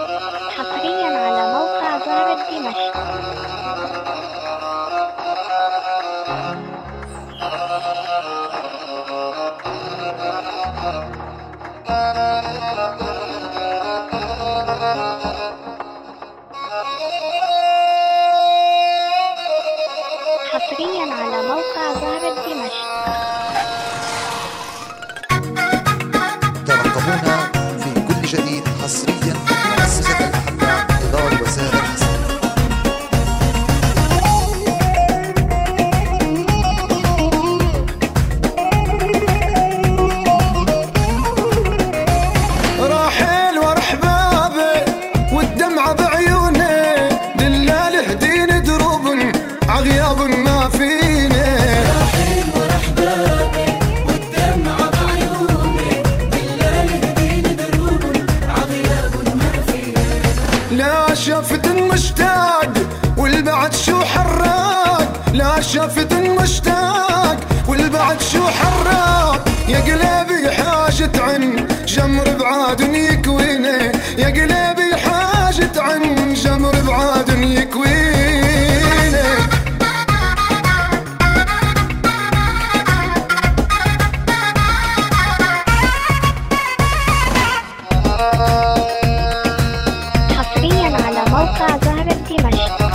حصريا على موقع زهرة دمشق. حصريا على موقع زهرة دمشق. ترقبونا في كل جديد حصريا من مؤسسة المحبة إدارة وسائل الحسن. راحل ورحبابي والدمعة بعيوني، دلال هديني دروب عغياب ما فيني. راحل ورحبابي والدمعة بعيوني، دلال هديني دروب عغياب ما فيني. لا شفت مشتاق والبعد شو حراق، لا شفت مشتاق والبعد شو حراق. يا قلبي حاجة عن جمر بعاد يكويني، يا قلبي حاجة عن جمر بعاد يكويني. حصريا على موقع زهرة دمشق.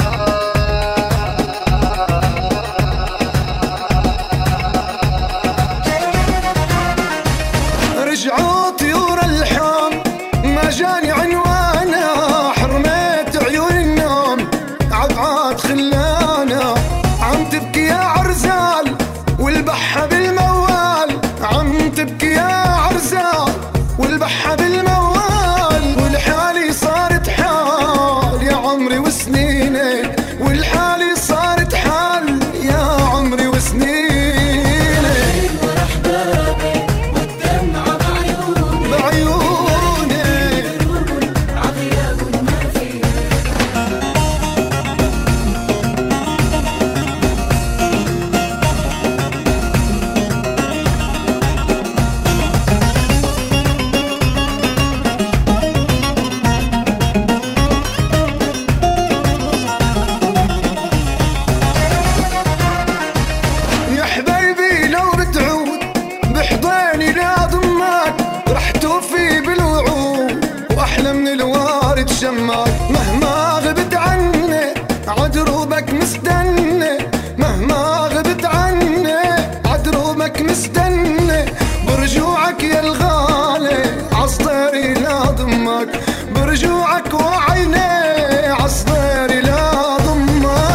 رجعوا طيور الحام ما جاني عنوانا، حرميت عيون النوم عبعاد خلانا. عم تبكي يا عرزال والبحة بالموال، عم تبكي يا عرزال والبحة بالموال. والحالي صارت حال يا عمري وسنيني، والحالي صارت حال يا عمري وسنيني. يا حبايبي لو بتعود بحضاني لا ضمك، رح توفي بالوعود واحلى من الوارد شماك. مهما غبت عني عدروبك مستني، مهما غبت عني عدروبك مستني. برجوعك يا الغالي عصداري لا ضمك، برجوعك وعيني عصداري لا ضمك.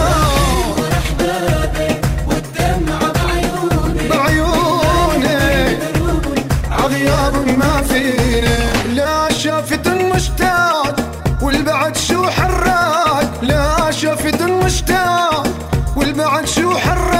ما فيني لا شافت مشتاق والبعد شو حراق، لا شافت مشتاق والبعد شو حراق.